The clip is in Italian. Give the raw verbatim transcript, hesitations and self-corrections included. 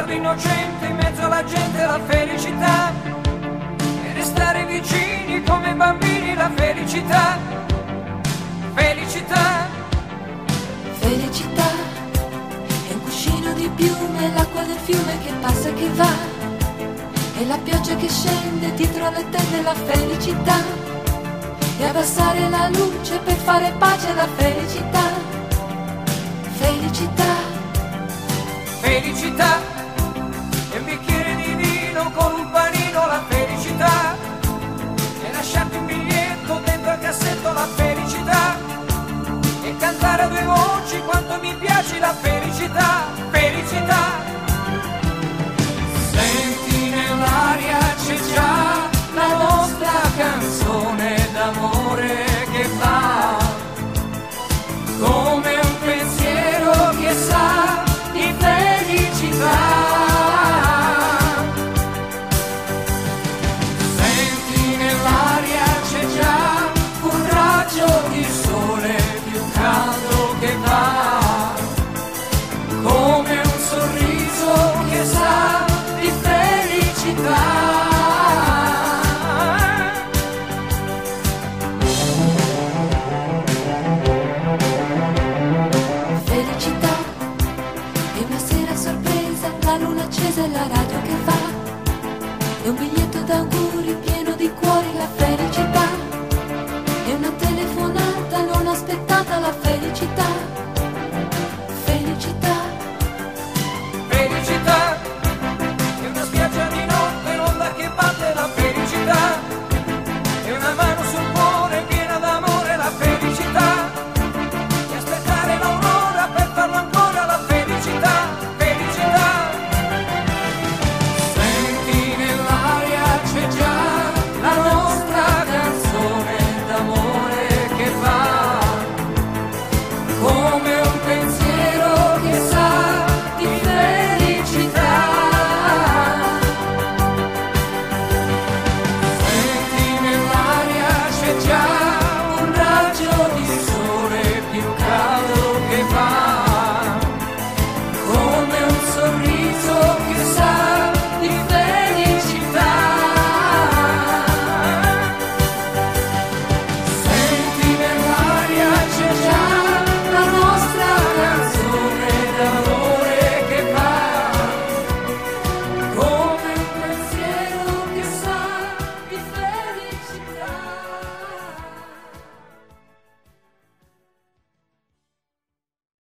sguardo innocente in mezzo alla gente, la felicità, e restare vicini come bambini, la felicità, felicità. Felicità è un cuscino di piume, l'acqua del fiume che passa e che va, e la pioggia che scende dietro le tende, la felicità, e abbassare la luce per fare pace, la felicità, felicità. Felicità è un bicchiere di vino con un panino, la felicità, e lasciarti un biglietto dentro al cassetto, la felicità, e cantare a due voci quanto mi piace, la felicità,